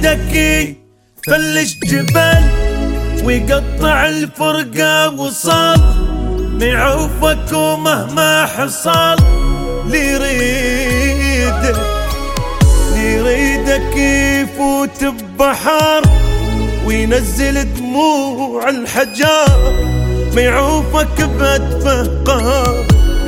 يريدك يفلش جبل ويقطع الفرقة وصل ما يعوفك ومهما حصل. ليريدك يفوت ببحر وينزل دموع الحجار ما يعوفك بأدفه قهر.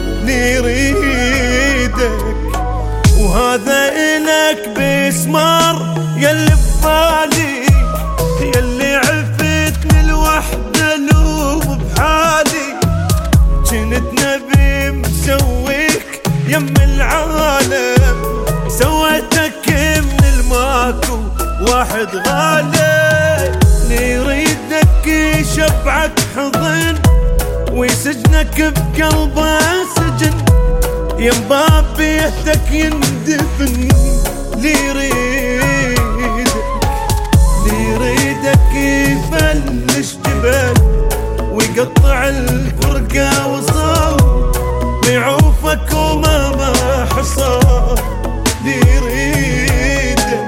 ليريدك وهذا إلك بيسمار يلي ببالي يلي عفتني الوحدة لو بحالي جنت نبي مسويك يم العالم سويتك من الماكو واحد غالي. ليريدك يشبعك حضن ويسجنك بقلبه سجن ينباب بيتك يندفن. ليريدك يفلش جبال ويقطع الفرقة وصال ويعوفك وما حصل. ليريدك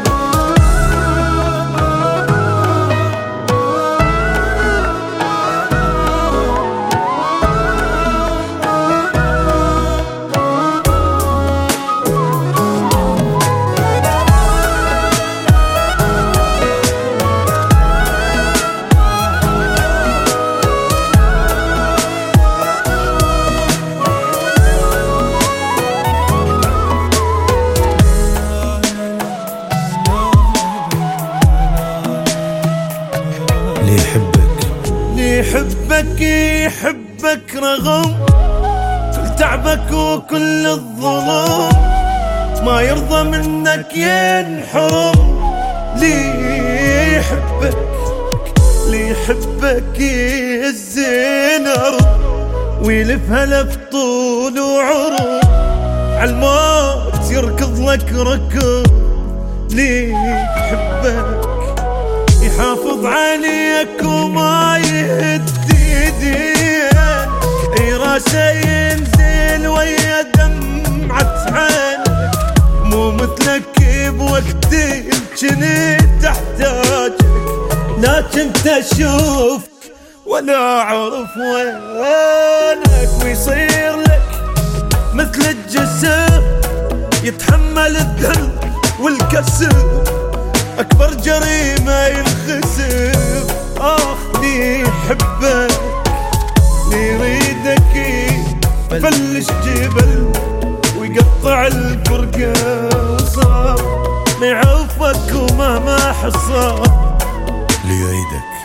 يحبك رغم كل تعبك وكل الظلم ما يرضى منك ينحرم. ليحبك يهزين أرض ويلفها لف طول وعرض عالموت يركض لك ركض. ليحبك يحافظ عليك وما يهدي يديك راسه ينزل ويا دمعة عينك مو مثلك بوقت كنت احتاجك لكن تشوفك ولا اعرف وينك ويصير لك مثل الجسر يتحمل الذل والكسر أكبر جريمة ينخسر. ليحبك ليريدك يفلش جبل ويقطع الفرقة وصار ما يعوفك ومهما حصل. ليريدك